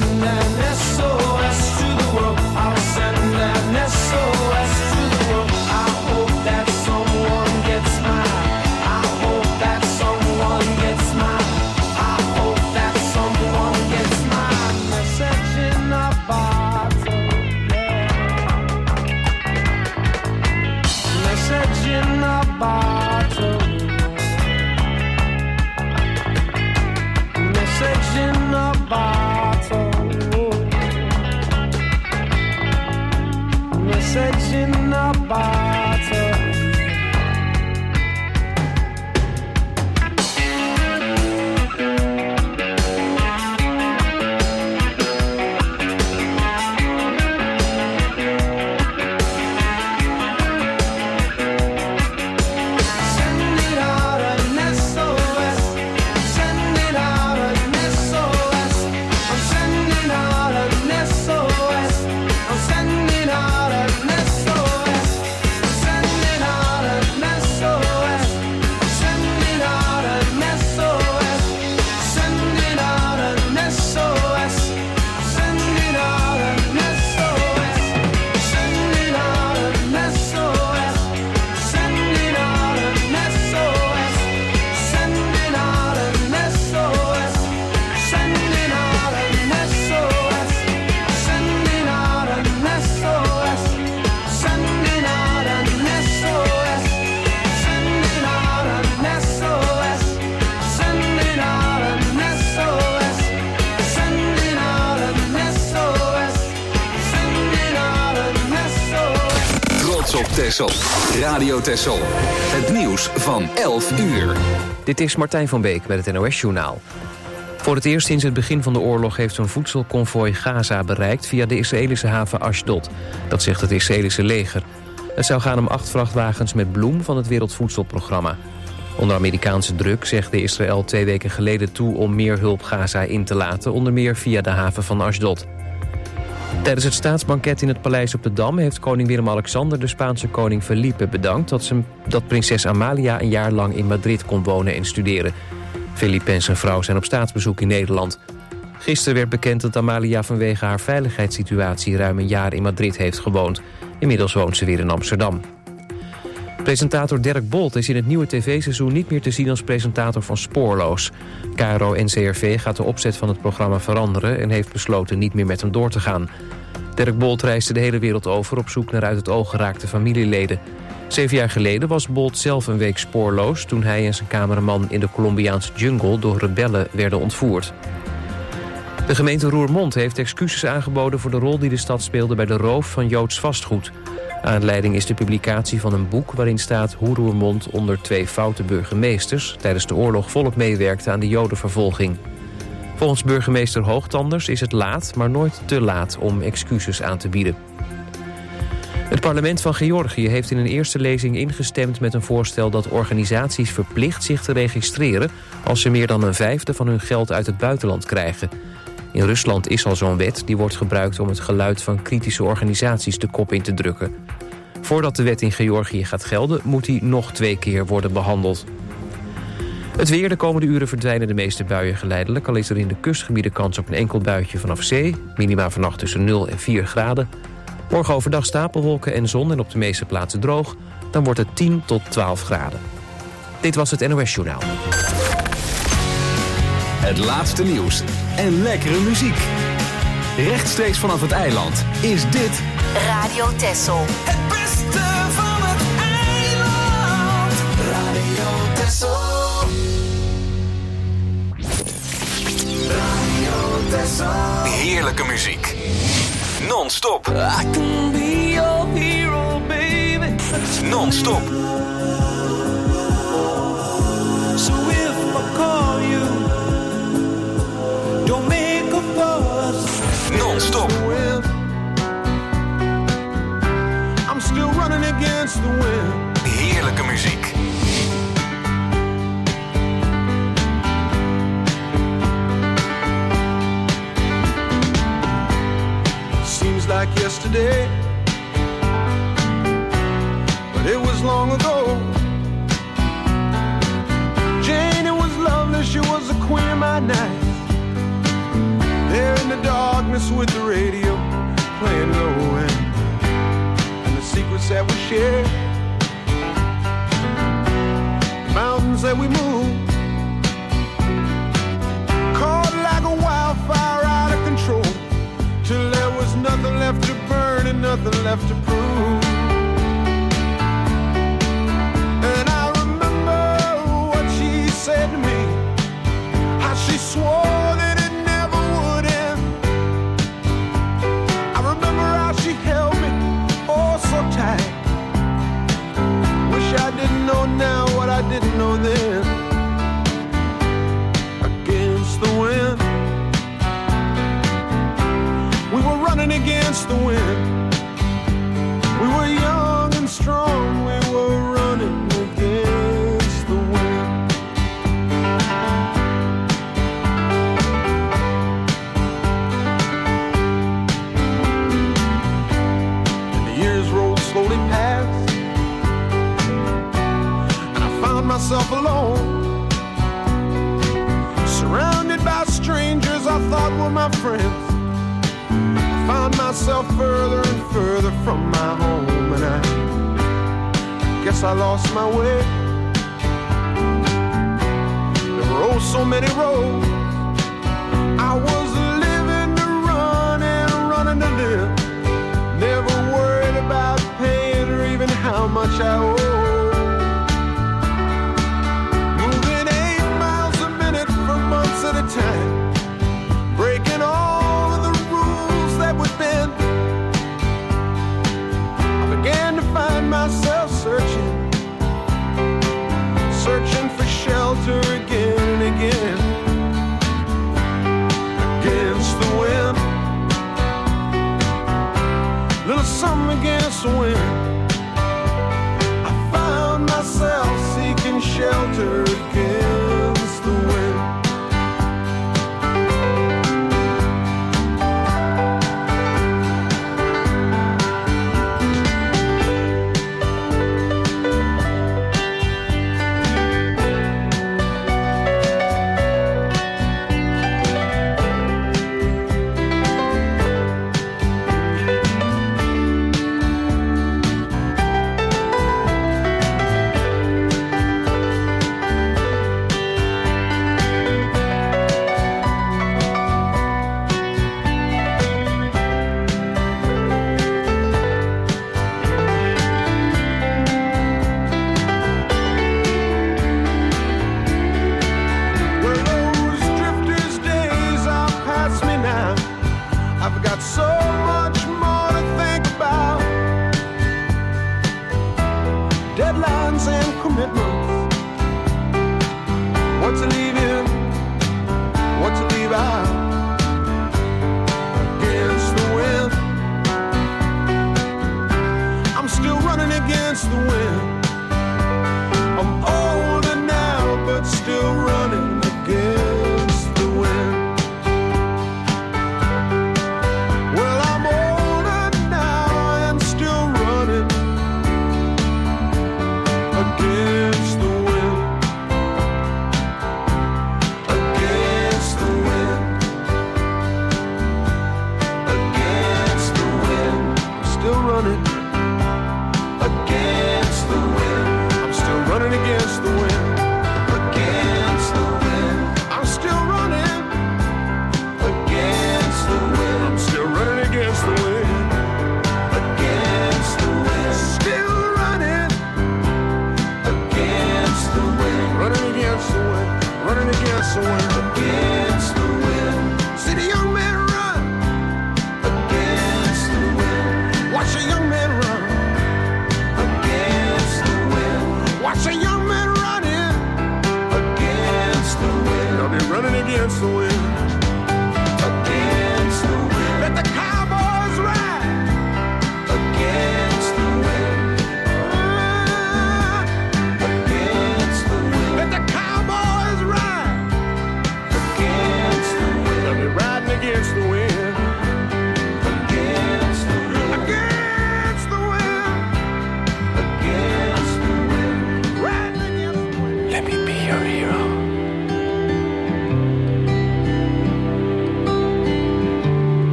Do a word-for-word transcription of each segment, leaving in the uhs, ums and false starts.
send an S O S to the world. I'll send an S O S to the world. I hope that someone gets mine. I hope that someone gets mine. I hope that someone gets mine. Message in a bottle, yeah. Message in a bottle. Message in a bottle. Message in a bottle. Texel. Radio Texel. Het nieuws van elf uur. Dit is Martijn van Beek met het N O S-journaal. Voor het eerst sinds het begin van de oorlog heeft een voedselconvooi Gaza bereikt via de Israëlische haven Ashdod. Dat zegt het Israëlische leger. Het zou gaan om acht vrachtwagens met bloem van het Wereldvoedselprogramma. Onder Amerikaanse druk zegde Israël twee weken geleden toe om meer hulp Gaza in te laten, onder meer via de haven van Ashdod. Tijdens het staatsbanket in het paleis op de Dam heeft koning Willem-Alexander de Spaanse koning Felipe bedankt dat, ze, dat prinses Amalia een jaar lang in Madrid kon wonen en studeren. Felipe en zijn vrouw zijn op staatsbezoek in Nederland. Gisteren werd bekend dat Amalia vanwege haar veiligheidssituatie ruim een jaar in Madrid heeft gewoond. Inmiddels woont ze weer in Amsterdam. Presentator Dirk Bolt is in het nieuwe tv-seizoen niet meer te zien als presentator van Spoorloos. K R O N C R V gaat de opzet van het programma veranderen en heeft besloten niet meer met hem door te gaan. Dirk Bolt reisde de hele wereld over op zoek naar uit het oog geraakte familieleden. Zeven jaar geleden was Bolt zelf een week spoorloos toen hij en zijn cameraman in de Colombiaanse jungle door rebellen werden ontvoerd. De gemeente Roermond heeft excuses aangeboden voor de rol die de stad speelde bij de roof van Joods vastgoed. Aanleiding is de publicatie van een boek waarin staat hoe Roermond onder twee foute burgemeesters tijdens de oorlog volop meewerkte aan de Jodenvervolging. Volgens burgemeester Hoogtanders is het laat, maar nooit te laat om excuses aan te bieden. Het parlement van Georgië heeft in een eerste lezing ingestemd met een voorstel dat organisaties verplicht zich te registreren als ze meer dan een vijfde van hun geld uit het buitenland krijgen. In Rusland is al zo'n wet, die wordt gebruikt om het geluid van kritische organisaties de kop in te drukken. Voordat de wet in Georgië gaat gelden, moet die nog twee keer worden behandeld. Het weer, de komende uren verdwijnen de meeste buien geleidelijk, al is er in de kustgebieden kans op een enkel buitje vanaf zee, minima vannacht tussen nul en vier graden. Morgen overdag stapelwolken en zon en op de meeste plaatsen droog, dan wordt het tien tot twaalf graden. Dit was het N O S-journaal. Het laatste nieuws en lekkere muziek. Rechtstreeks vanaf het eiland is dit Radio Texel. Het beste van het eiland. Radio Texel. Radio Texel. heerlijke muziek. Non-stop. I can be your hero, baby. Non-stop. So if I call you, don't make a fuss. Non-stop. I'm still running against the wind. Heerlijke muziek. Seems like yesterday, but it was long ago. Jane, it was lovely, she was the queen of my night. There in the dark honest with the radio playing low end, and the secrets that we share, the mountains that we move, caught like a wildfire out of control, till there was nothing left to burn and nothing left to prove. And I remember what she said to me, how she swore that it never would end. I remember how she held me oh so tight. Wish I didn't know now what I didn't know then. Against the wind, we were running against the wind. We were young and strong, we were running against the wind. And the years rolled slowly past, and I found myself alone, surrounded by strangers I thought were my friends. Found myself further and further from my home, and I guess I lost my way. There were oh so many roads. I was living to run and running to live, never worried about paying or even how much I owe. Moving eight miles a minute for months at a time, breaking all of the rules that would bend. I began to find myself searching, searching for shelter again and again. Against the wind, little something against the wind. I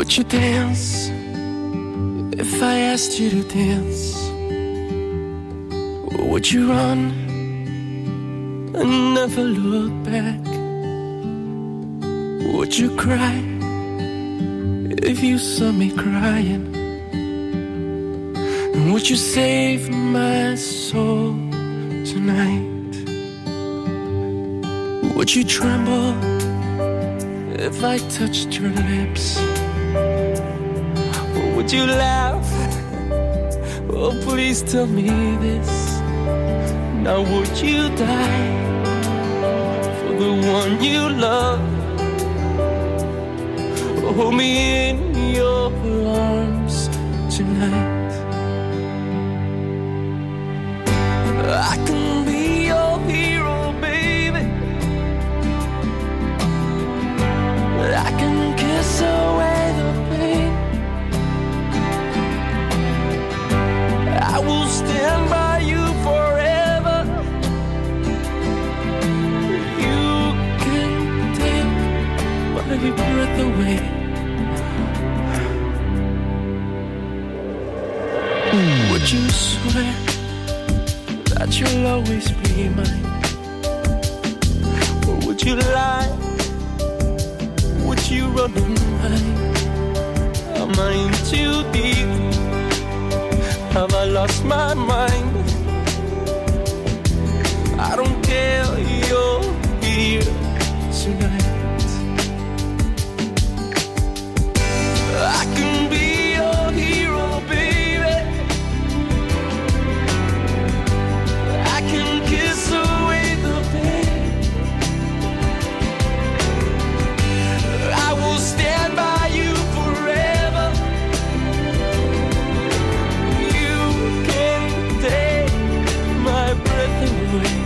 Would you dance if I asked you to dance? Or would you run and never look back? Would you cry if you saw me crying? And would you save my soul tonight? Would you tremble if I touched your lips? Or would you laugh? Oh, please tell me this. Now would you die for the one you love? Hold me in your arms tonight. I can be your hero, baby. I can kiss away the pain. I will stand by you forever. You can take my breath away. Would you swear that you'll always be mine? Or would you lie? Would you run and hide? Am I in too deep? Have I lost my mind? I don't care, you're here tonight. I can be your hero, baby. I can kiss away the pain. I will stand by you forever. You can take my breath away.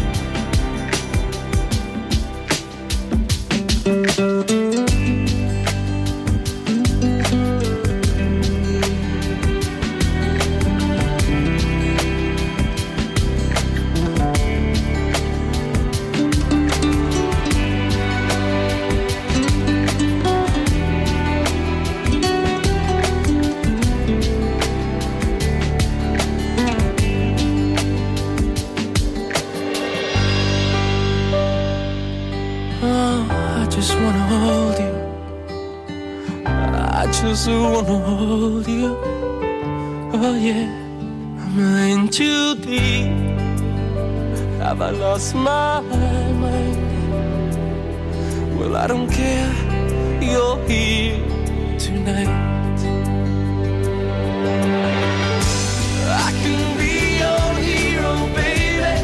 I wanna hold you. Oh yeah, am I in too deep? Have I lost my mind? Well, I don't care, you're here tonight. I can be your hero, baby.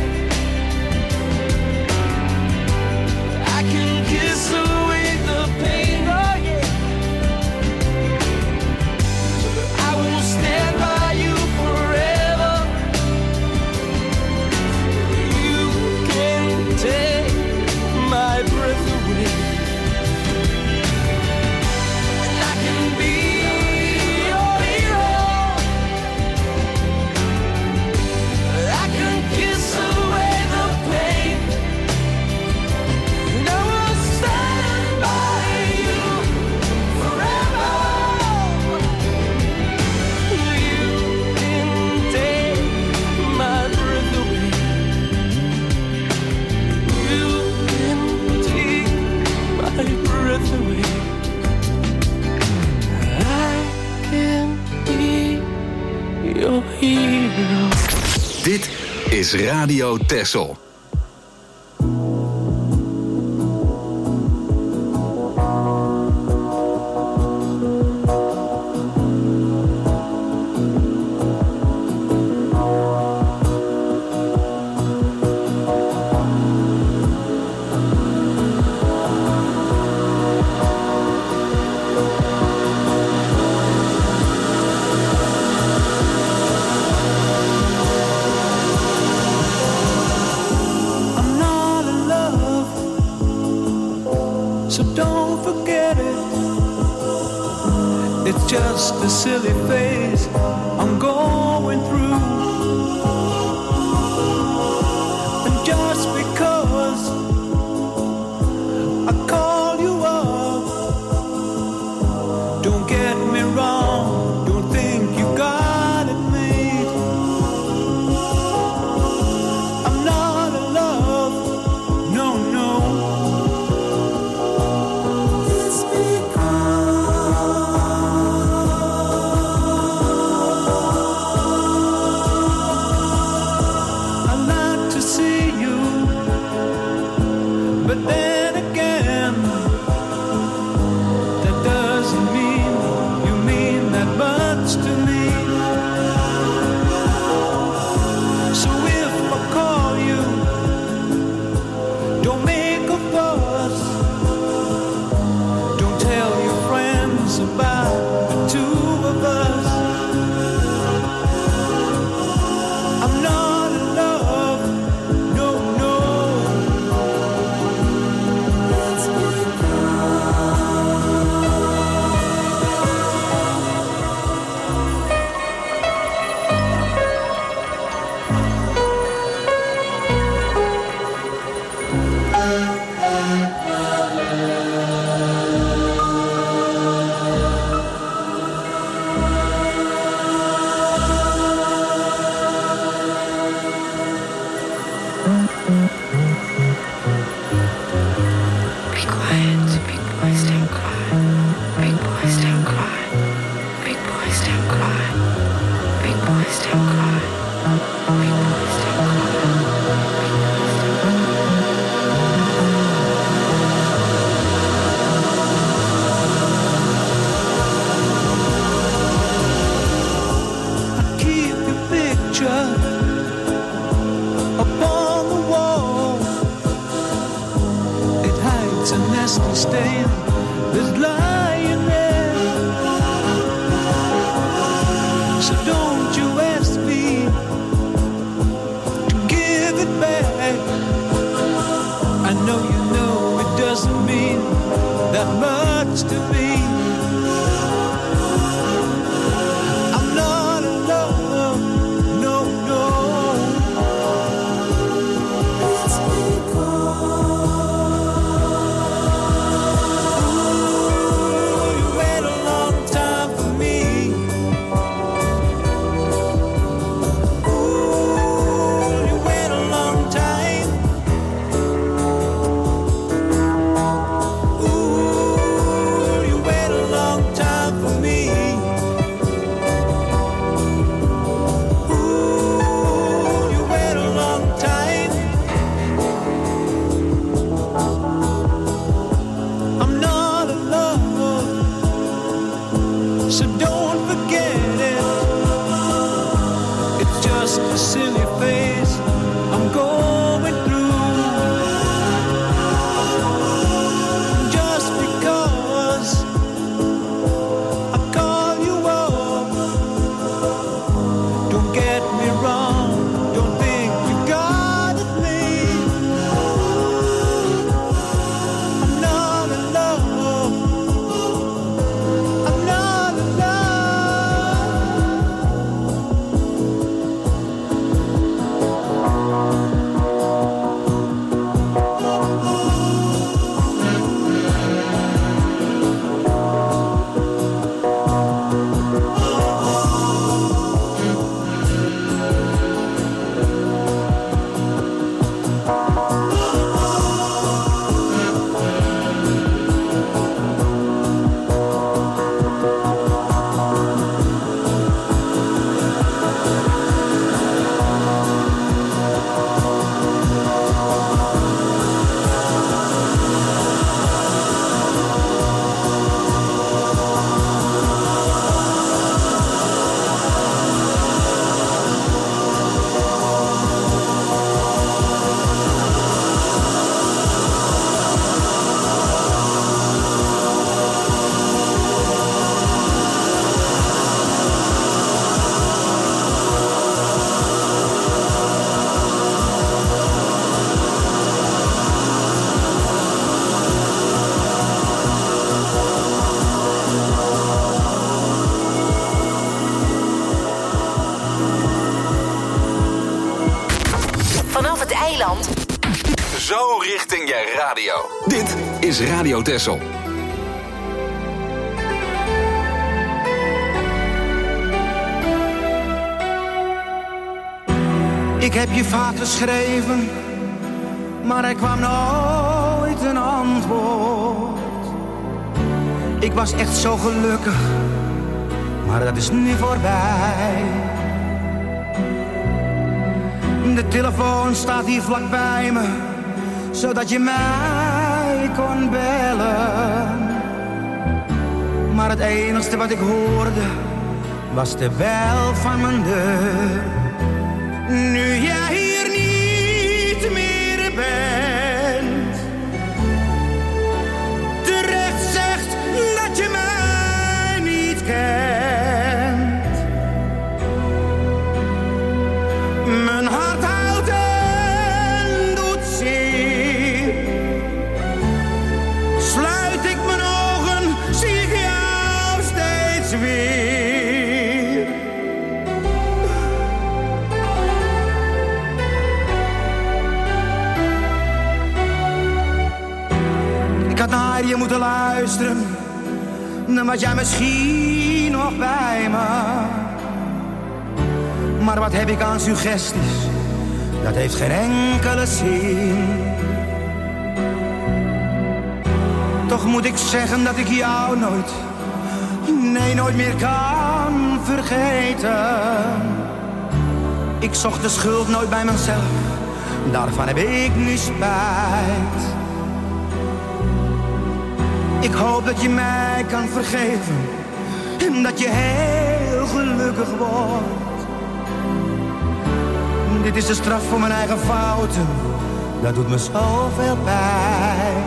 I can kiss away the pain. Oh yeah, stand by you forever. You can take my breath away. And I can be your hero. I can kiss away the pain. And I will stand by you forever. Dit is Radio Texel. Just a silly phase I'm going through. And just because I call you up, don't Zo richting je radio. Dit is Radio Texel. Ik heb je vaak geschreven, maar er kwam nooit een antwoord. Ik was echt zo gelukkig, maar dat is nu voorbij. De telefoon staat hier vlak bij me, zodat je mij kon bellen. Maar het enigste wat ik hoorde, was de bel van mijn deur. Nu jij hier niet meer bent, terecht zegt dat je mij niet kent. Mijn hart huilt en doet zeer. Sluit ik mijn ogen, zie ik jou steeds weer. Ik had naar je moeten luisteren, dan was jij misschien nog bij me. Maar wat heb ik aan suggesties, dat heeft geen enkele zin. Toch moet ik zeggen dat ik jou nooit, nee nooit meer kan vergeten. Ik zocht de schuld nooit bij mezelf, daarvan heb ik nu spijt. Ik hoop dat je mij kan vergeven en dat je heel gelukkig wordt. Dit is de straf voor mijn eigen fouten, dat doet me zoveel pijn.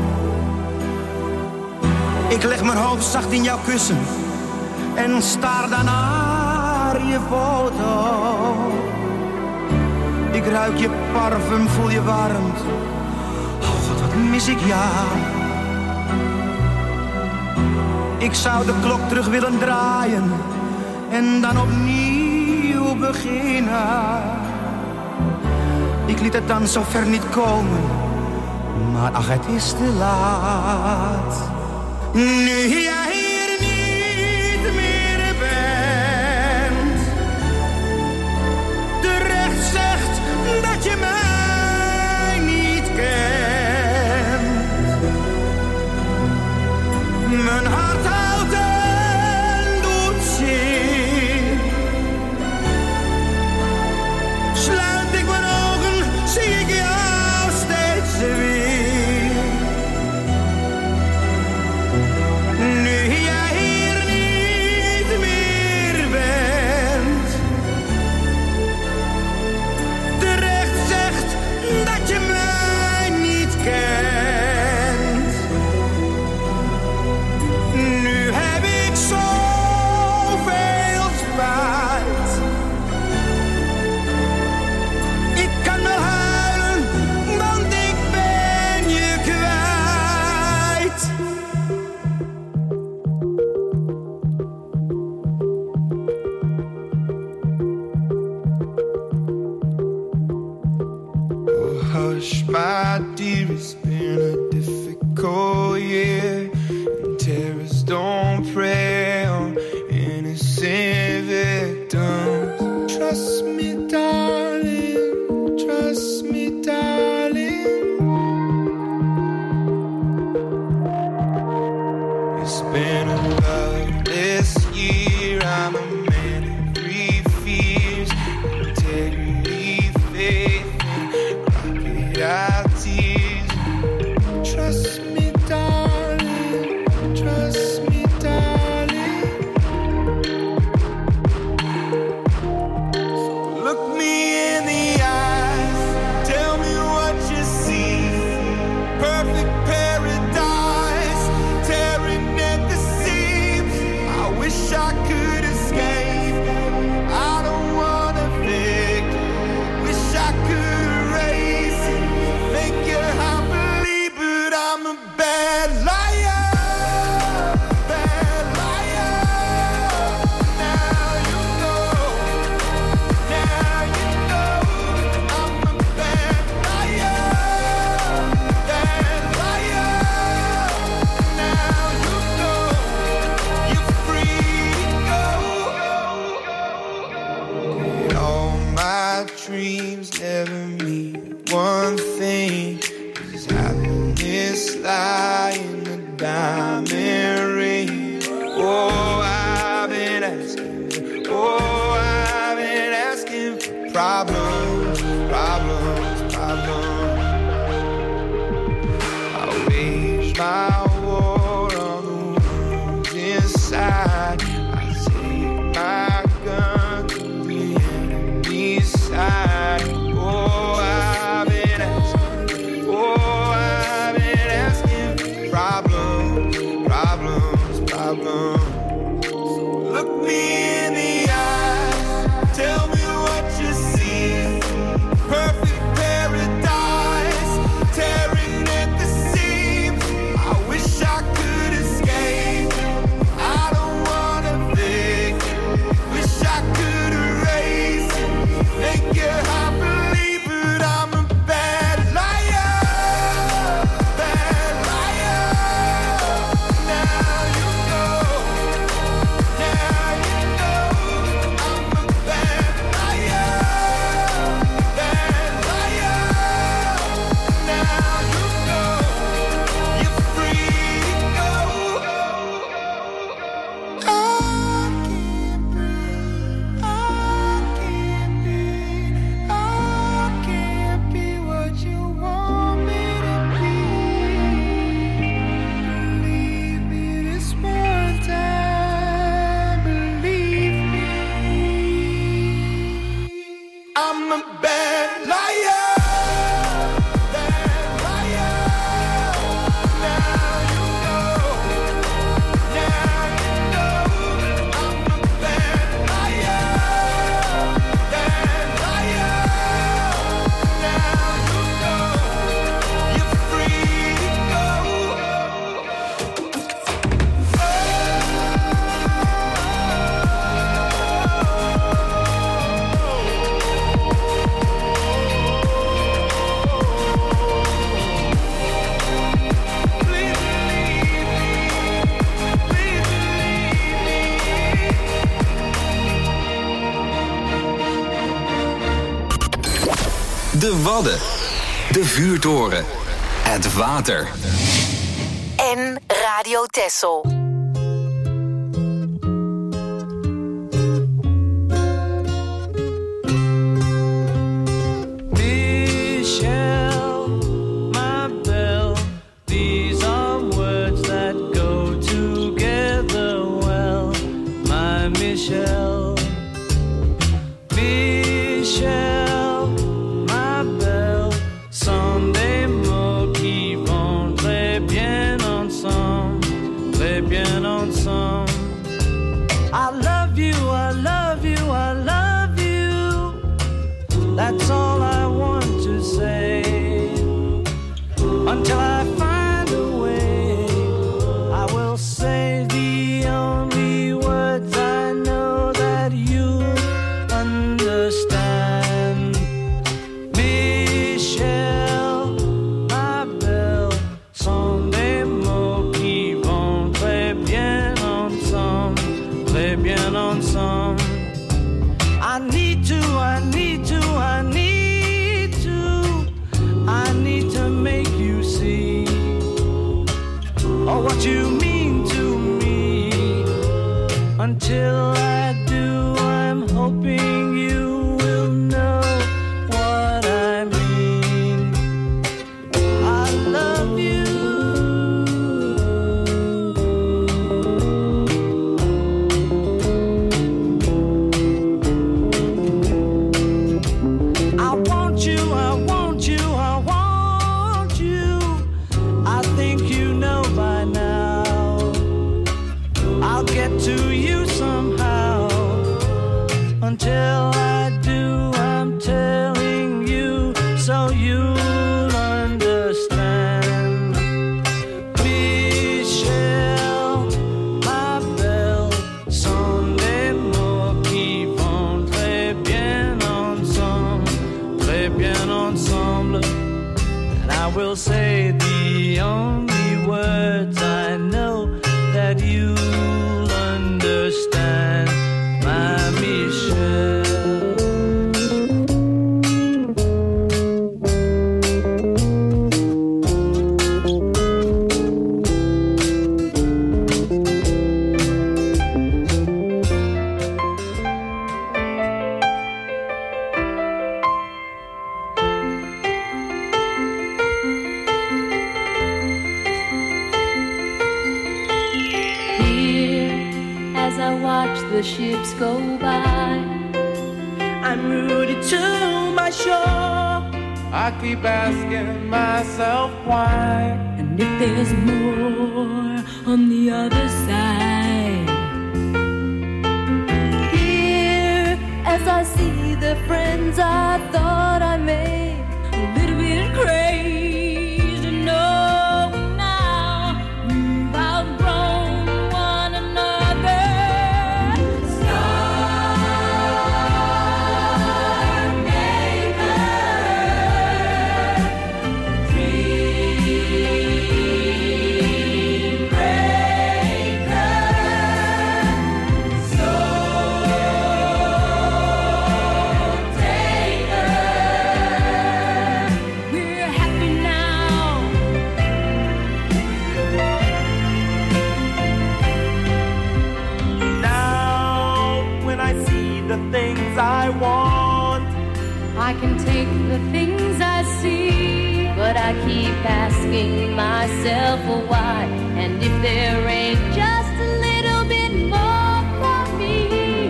Ik leg mijn hoofd zacht in jouw kussen en staar dan naar je foto. Ik ruik je parfum, voel je warmte. Oh God, wat mis ik jou. Ik zou de klok terug willen draaien en dan opnieuw beginnen. Ik liet het dan zo ver niet komen, maar ach, het is te laat. Nu jij hier niet meer bent, terecht zegt dat je mij niet kent. Mijn hart houdt en doet zeer. Sluit ik mijn ogen, zie ik jou steeds weer. My dear, it's been a difficult year, and terrorists don't prey on innocent victims. Trust me, darling, trust me, darling. It's been a loveless year, I'm a man of three fears, integrity, faith, our tears. Trust me, darling, trust me, darling. So look me in the eyes, tell me what you see. Perfect paradise, tearing at the seams. I wish I could escape, I don't wanna fake. Wish I could erase it, make you happily, but I'm a bad liar, bad liar. Now you know, now you know, I'm a bad liar, bad liar. Now you know, you're free to go. All my dreams never mean one thing, 'cause happiness lie in the diamond ring. Oh, I've been asking, oh, I've been asking for problems, problems, problems. I wage my war on the ones inside. I take my gun to the enemy's side. Oh, I've been asking, oh, I've been asking for problems, problems, problems. So look me in the eyes, tell me what you see. Perfect paradise, tearing at the seams. I wish I could escape, I don't wanna think. Wish I could erase it, make you happily, but I'm a bad liar, bad liar. Now you know, now you know. De Wadden. De vuurtoren. Het water. En Radio Texel. That's all I want to say. Until I find a way, I will say the only words I know that you understand. Michel, ma belle, sont des mots qui vont très bien ensemble, très bien ensemble. I need to, I need to, I need to, I need to make you see oh, what you mean to me. Until I do, I'm hoping you will know what I mean. I love you. To you somehow. Until I do, I'm telling you so you'll understand. Michel, ma belle, sont des mots qui vont très bien ensemble, très bien ensemble. And I will say the only words I know that you understand, my Michel. The ships go by, I'm rooted to my shore. I keep asking myself why. And if there's more on the other side. Here, as I see the friends I thought I made, a little bit crazy, no. I want. I can take the things I see, but I keep asking myself why. And if there ain't just a little bit more for me.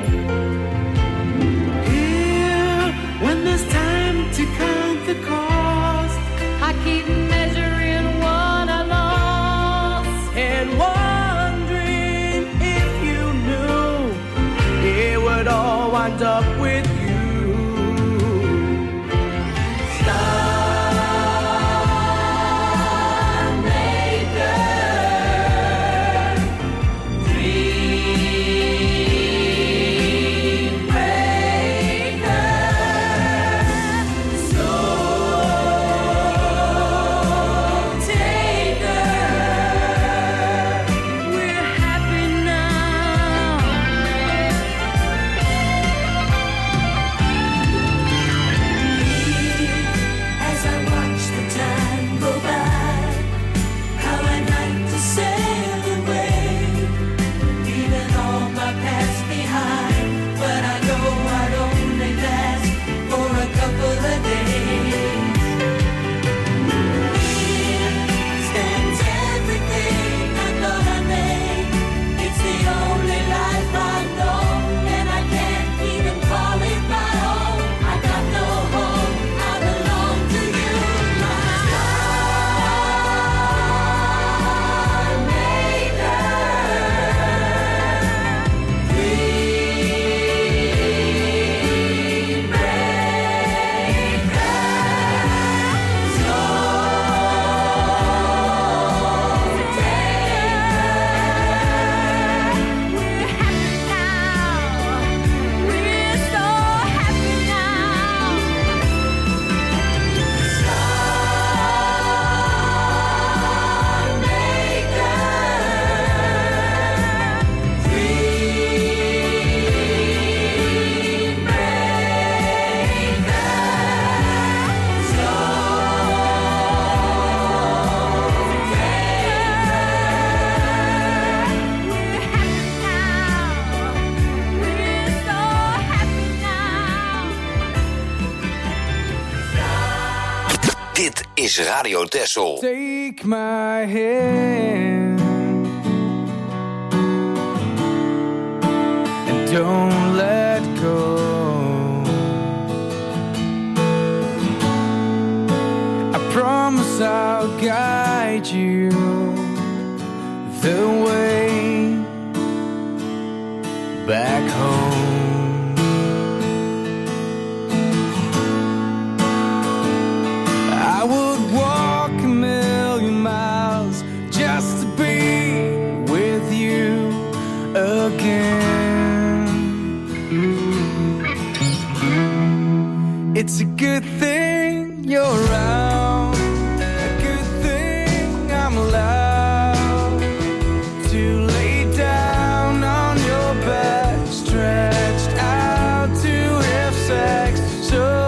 Here, when there's time to count the cost, I keep measuring what I lost and wondering if you knew it would all wind up with you. Star Maker, is Radio Texel. Take my hand and don't let go. I promise I'll guide you the way back home. I would walk a million miles just to be with you again. It's a good thing you're around, a good thing I'm allowed to lay down on your back, stretched out to have sex. So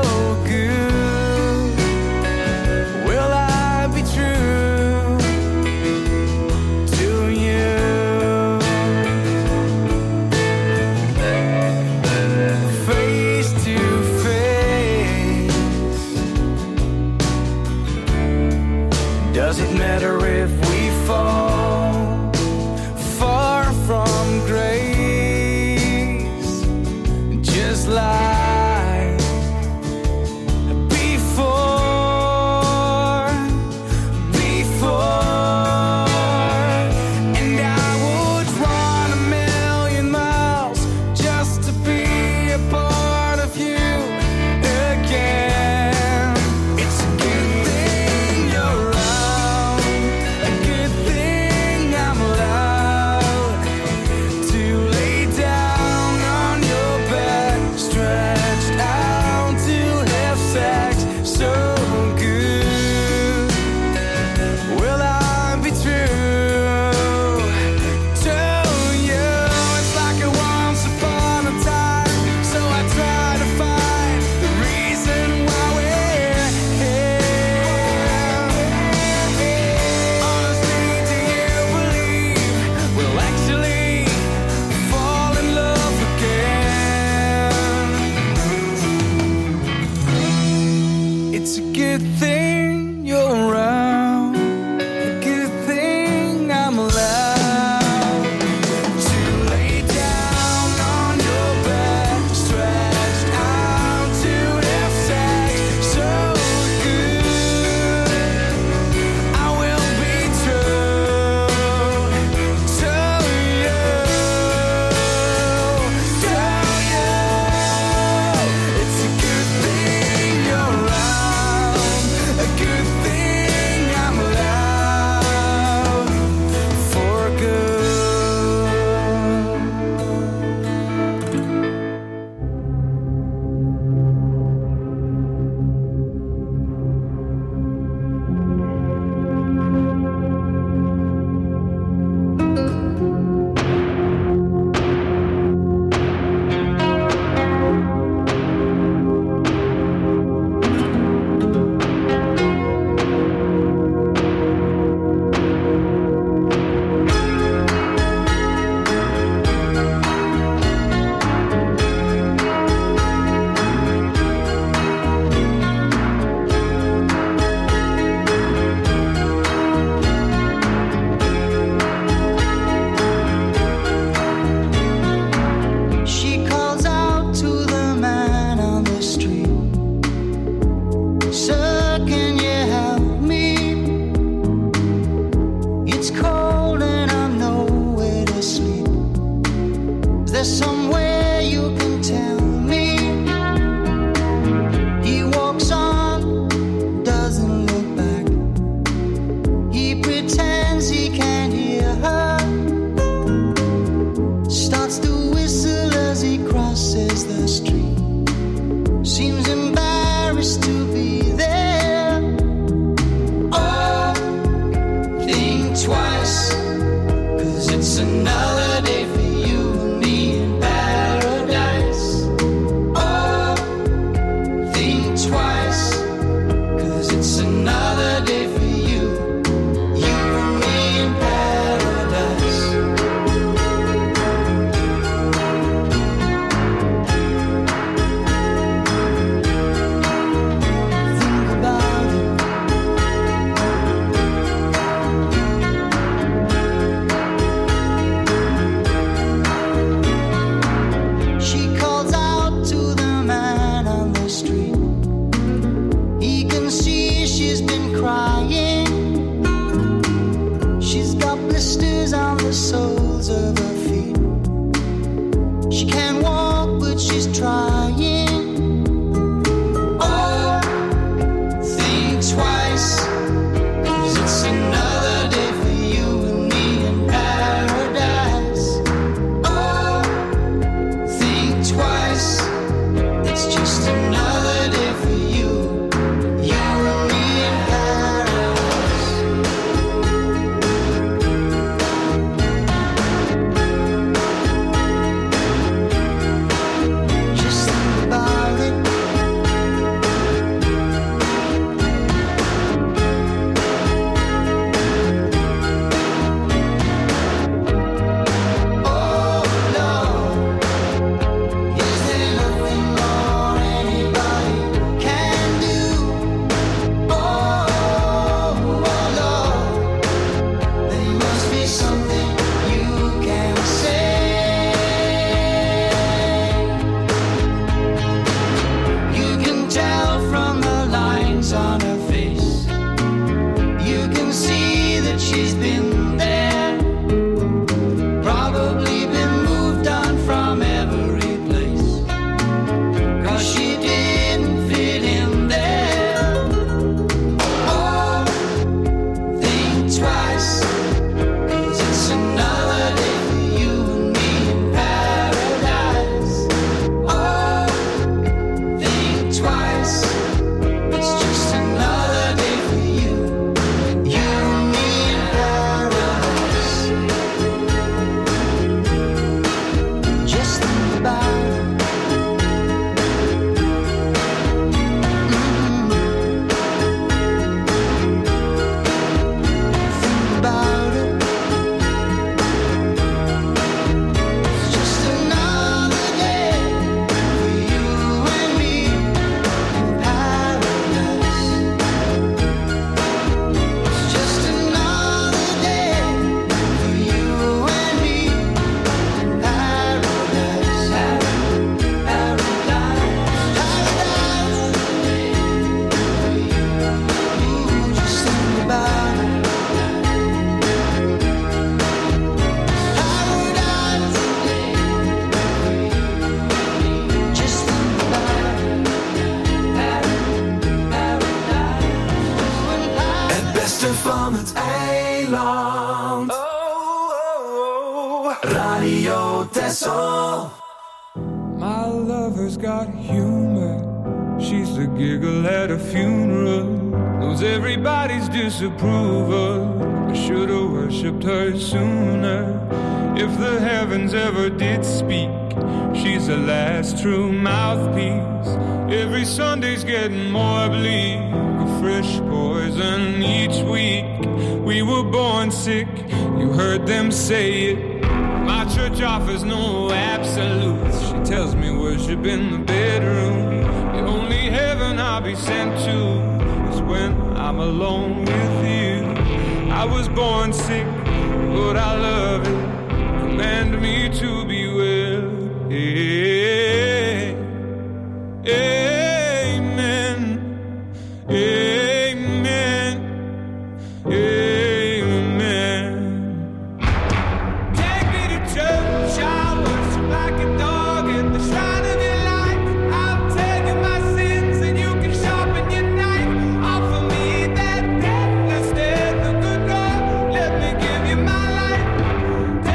the soles of her feet. She can't walk, but she's trying. Oh, think twice, 'cause it's another day for you and me in paradise. Oh, think twice, it's just another day for you, you and me in paradise. Just think about it. Oh Lord, is there nothing more anybody can do? Oh, oh Lord, there must be something you can say. You can tell from the lines on her face. You can see that she's been there. Probably been moved on from every place. 'Cause she didn't fit in there. Oh, think twice, 'cause it's another day for you and me in paradise. Oh, think twice, it's just another day for you, you and me in paradise. Just think about it. Mm. Think about it. It's just another day for you and me in paradise. It's just another day for you and me in paradise. Paradise, paradise. Ooh, just think about it. Paradise. Just think about it. Paradise. Het beste van het eiland. Radio Texel. My lover's got humor. She's the giggle at a funeral. Knows everybody's disapproval. I should've worshipped her sooner. If the heavens ever did speak, she's the last true mouthpiece. Every Sunday's getting more bleak. A fresh poison each week. We were born sick, you heard them say it. My church offers no absolutes. She tells me worship in the bedroom. The only heaven I'll be sent to is when I'm alone with you. I was born sick, but I love it. Command me to be well. Hey, amen. Amen. Amen. Take me to church, I'll worship like a dog at the shrine of your light. I'll tell you my sins and you can sharpen your knife. Offer me that deathless death, the good Lord, let me give you my life.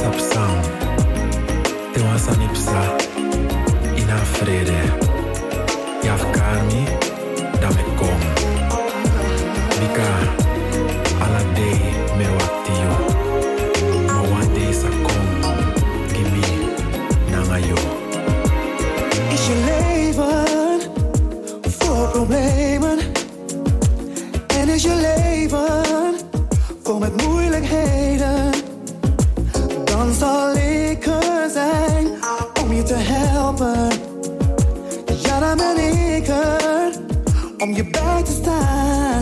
sapsang, te wasanipsa, ina frede. Yafkarmi, dame kom. Bika, ala day merwaktiyo. Ma one day sa kom, gimi, nangayo. Is je leven voor problemen? En is je leven vol met moeilijkheden? Dan zal ik er zijn om je te helpen. Ja, dan ben ik er om je bij te staan.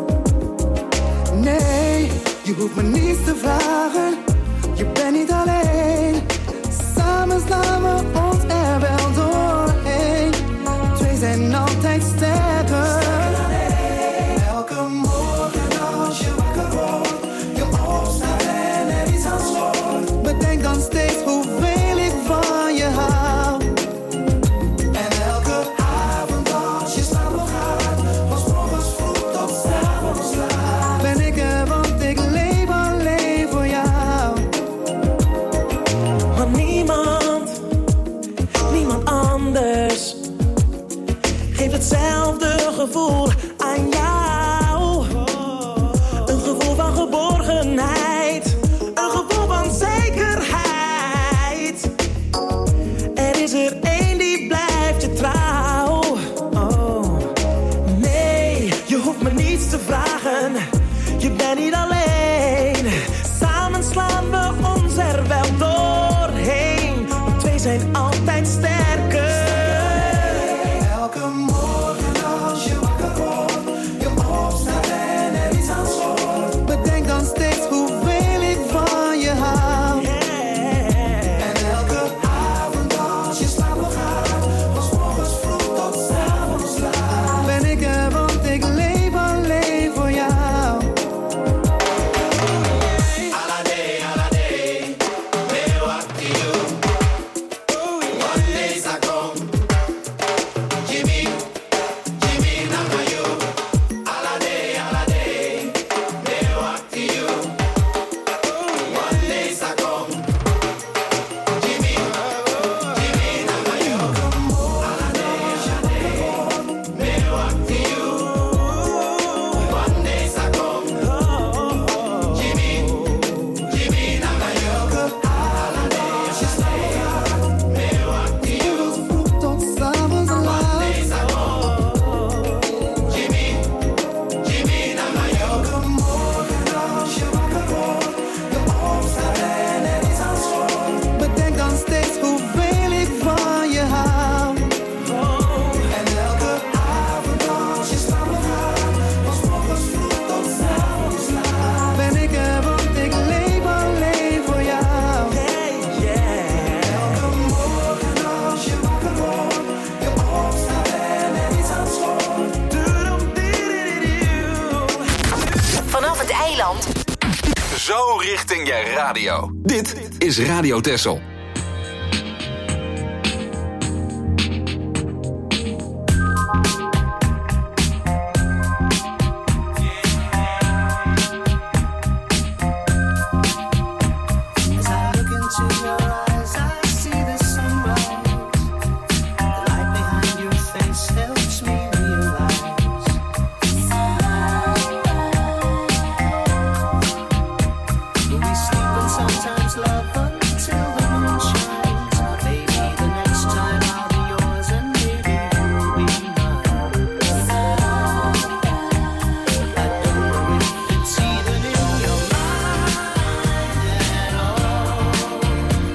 Nee, je hoeft me niets te vragen. Je bent niet alleen. Samen slaan we ons er wel doorheen. Twee zijn altijd sterker. Elke morgen als je wakker wordt, je opstaat en er iets aan schort. Bedenk dan steeds hoeveel ik van je hou. En elke avond als je slapen gaat, van 's morgens vroeg tot 's avonds laat, ben ik er, want ik leef alleen voor jou. Maar niemand, niemand anders geeft hetzelfde gevoel aan jou. Een gevoel van geborgenheid, een gevoel van zekerheid. Er is er één die blijft je trouw. Oh, nee, je hoeft me niets te vragen. Je bent niet alleen. Samen slaan we ons er wel doorheen. Want twee zijn altijd sterker. Elke morgen als je wakker wordt, je opstaat en er iets aan schort. Bedenk dan steeds hoeveel ik van je hou. En elke avond als je slapen gaat, van 's morgens vroeg tot 's avonds laat, ben ik er, want ik leef alleen voor jou. Bedenk dan steeds hoeveel ik van je hou. En elke avond als je slapen gaat, van 's morgens vroeg tot 's avonds laat, ben ik er, want ik leef alleen voor jou. Elke morgen als je wakker wordt, je opstaat en er iets aan schort. Vanaf het eiland. Zo richting je radio. Dit is Radio Texel. As I look into your eyes, I see the sunrise. The light behind your face helps me realize. But we sleep and sometimes love until the moon shines. Maybe the next time I'll be yours and maybe you'll be mine. I don't know if it's even in your mind at all.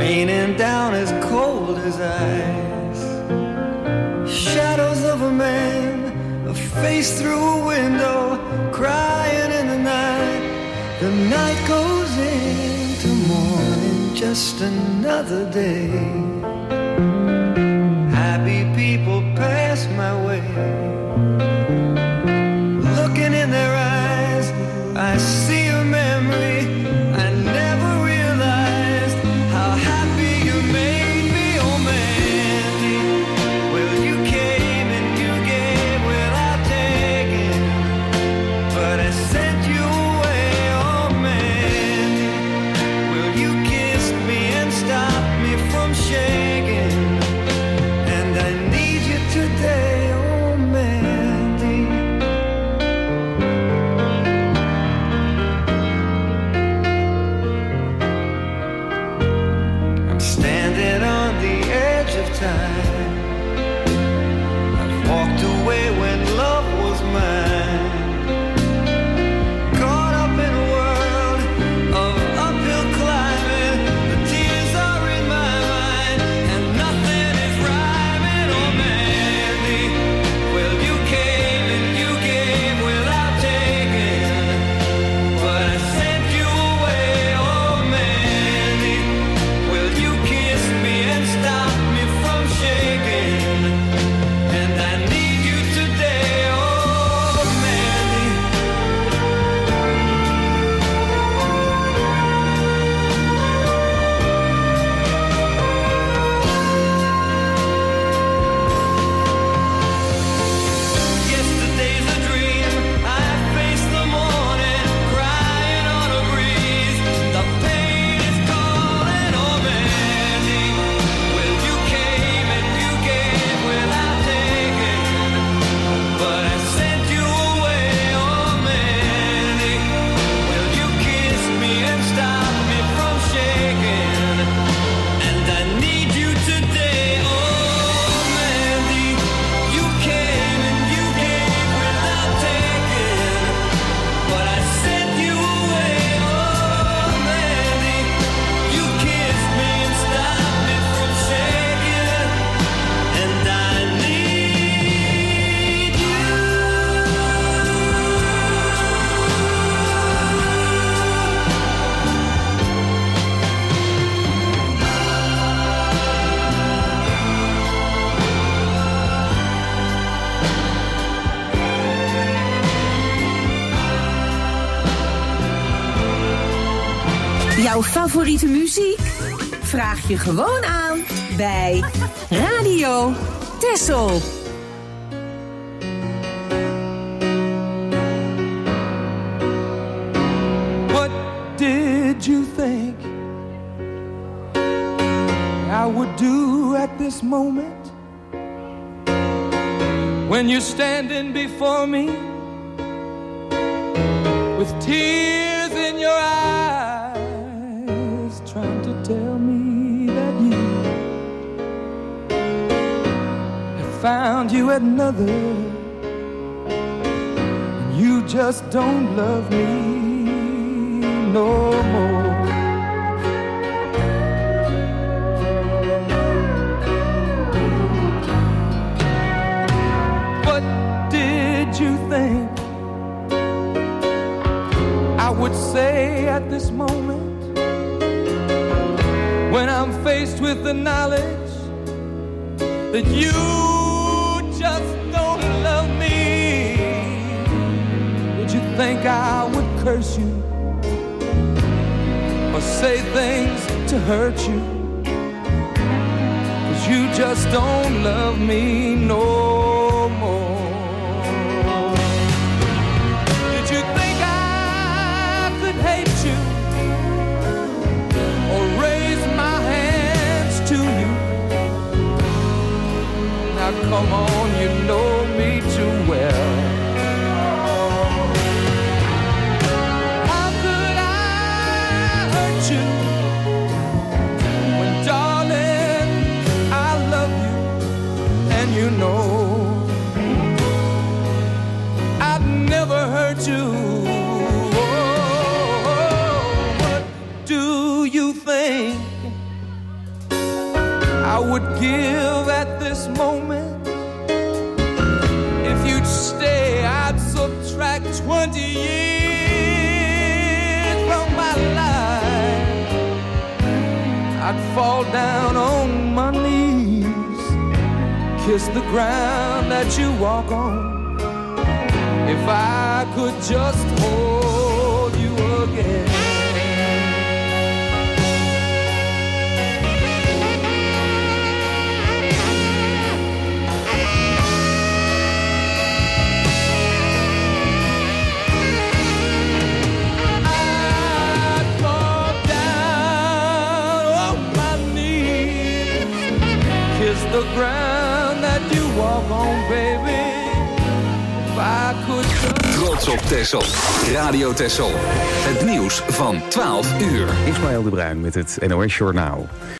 raining down as cold as ice. Shadows of a man, a face through a window, crying in the night. The night goes into morning, just another day. Happy people pass my way. Looking in their eyes, I see a memory. I never realized how happy you made me, oh Mandy. Well, you came and you gave without taking, but I sent you away, oh Mandy. Well, you kissed me and stopped me from shaking, and I need you today, oh Mandy. I'm standing on the edge of time. I've walked away when love was mine. Caught up in a world of uphill climbing. The tears are in my mind, and nothing is rhyming, oh Mandy. Well, you came and you gave without taking, but I sent you away, oh Mandy. Well, you kissed me and stopped me from shaking, and I need you today, oh Mandy. Yesterday's a dream. I face the morning, crying on a breeze. The pain is calling, oh Mandy. Well, you came and you gave without taking, but I sent you away, oh Mandy. Well, you kissed me and stopped me from shaking, and I need you today, oh Mandy. You came and you gave without taking, but I sent you away, oh Mandy. You kissed me and stopped me from shaking, and I need you. Jouw favoriete muziek? Vraag je gewoon aan bij Radio Texel. What did you think I would do at this moment when you're standing before me with tears in your eyes, trying to tell me that you have found you another, and you just don't love me no more. What did you think I would say at this moment when I'm faced with the knowledge that you just don't love me? Did you think I would curse you or say things to hurt you? 'Cause you just don't love me no more. Did you think I could hate you or raise my hands to you? Now come on, you know me too well. How could I hurt you when, darling, I love you and you know? I would give at this moment. If you'd stay, I'd subtract twenty years from my life. I'd fall down on my knees, kiss the ground that you walk on. If I could just hold you again. I'd fall down on my knees, kiss the ground that you walk on, baby. Trots op Texel. Radio Texel. Het nieuws van twaalf uur. Ismaël de Bruin met het N O S Journaal.